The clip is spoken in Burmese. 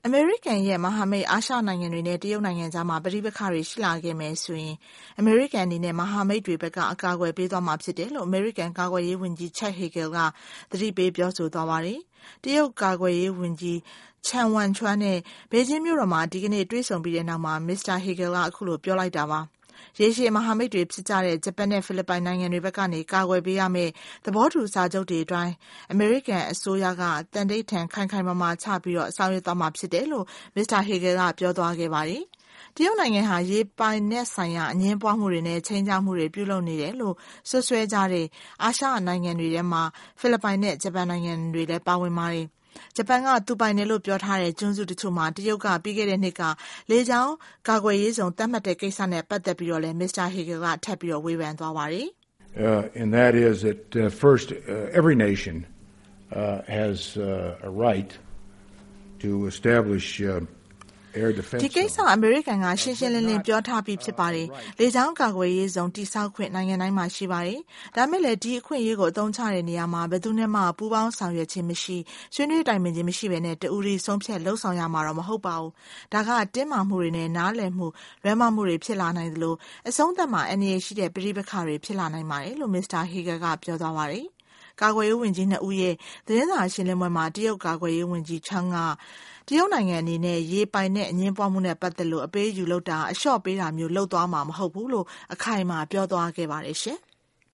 အမေရိကန်ရဲ့မဟာမိတ်အာရှနိုင်ငံတွေနဲ့တရုတ်နိုင်ငံကြားမှာပဋိပက္ခတွေရှိလာခဲ့မယ်ဆိုရင်အမေရိကန်အနေနဲ့မဟာမိတ်တွေဘက်ကအကာအကွယ်ပေးသွားမှာဖြစ်တယ်လို့အမေရိကန်ကာကွယ်ရေးဝန်ကြီး Chuck Hagel ကသတိပေးပြောဆိုသွားပါတယ်။တရုတ်ကာကွယ်ရေးဝန်ကြီး Chen Wanchuan နဲ့ဘေကျင်းမြို့တော်မှာဒီကနေ့တွေ့ဆုံပြီးတဲ့နောက်မှာ Mr. Hagel ကအခုလိုပြောလိုက်တာပါ။ရေရှည်မဟာမိတ်တွေဖြစ်ကြတဲ့ဂျပန်နဲ့ဖိလစ်ပိုင်နိုင်ငံတွေဘက်ကနေကာကွယ်ပေးရမယ့်သဘောတူစာချုပ်တွေအတိုင်းအမေရိကန်အစိုးရကတန်တိတ်ထန်ခိုင်ခိုင်မာမာချပြီးဆောင်ရွက်သွားမှာဖြစ်တယ်လို့ Mr. Hagel ကပြောသွားခဲ့ပါတယ်။တရုတ်နိုင်ငံဟာရေပိုင်နက်ဆိုင်ရာအငြင်းပွားမှုတွေနဲ့ချိန်ချမှုတွေပြုလုပ်နေတယ်လို့ဆွဆွဲကြတဲ့အာရှနိုင်ငံတွေထဲမှာဖိလစ်ပိုင်နဲ့ဂျပန်နိုင်ငံတွေလည်းပါဝင်ပါတယ်။ဂျပန်ကသူပိုင်တယ်လို့ပြောထားတဲ့ကျွန်းစုတချို့မှာတရုတ်ကပြီးခဲ့တဲ့နှစ်ကလေကြောင်းကာကွယ်ရေးဆောင်သတ်မှတ်တဲ့ကိစ္စနဲ့ပတ်သက်ပြီးတော့လည်း Mr. Hagel ကထပ်ပြီးတော့ဝေဖန်သွားပါတယ်။ And that is that first every nation has a right to establish air defense ဒီကိစ္စအမေရိကန်ကရှင်းရှင်းလင်းလင်းပြောထားပြီးဖြစ်ပါတယ်။လေကြောင်းကာကွယ်ရေးဆောင်တိစောက်ခွင့်နိုင်ငံတိုင်းမှာရှိပါတယ်။ဒါမဲ့လည်းဒီအခွင့်အရေးကိုအသုံးချတဲ့နေရာမှာဘယ်သူနဲ့မှပူးပေါင်းဆောင်ရွက်ခြင်းမရှိဆွေးနွေးတိုင်ပင်ခြင်းမရှိဘဲနဲ့တူရီဆုံးဖြတ်လှုပ်ဆောင်ရမှာတော့မဟုတ်ပါဘူး။ဒါကတင်းမာမှုတွေနဲ့နားလည်မှုလွဲမှားမှုတွေဖြစ်လာနိုင်သလိုအဆုံးသတ်မှာအနေရှိတဲ့ပဋိပက္ခတွေဖြစ်လာနိုင်ပါတယ်လို့ Mr. Hagel ကပြောသွားပါတယ်။ကာကွယ်ရေးဝန်ကြီး2ဦးရဲ့သတင်းစာရှင်းလင်းပွဲမှာတရုတ်ကာကွယ်ရေးဝန်ကြီးချန်းကတရုတ်နိုင်ငံအနေနဲ့ရေပိုင်နဲ့အငြင်းပွားမှုနဲ့ပတ်သက်လို့အပေးယူလုပ်တာအလျှော့ပေးတာမျိုးလုပ်သွားမှာမဟုတ်ဘူးလို့အခိုင်အမာပြောသွားခဲ့ပါတယ်ရှင်။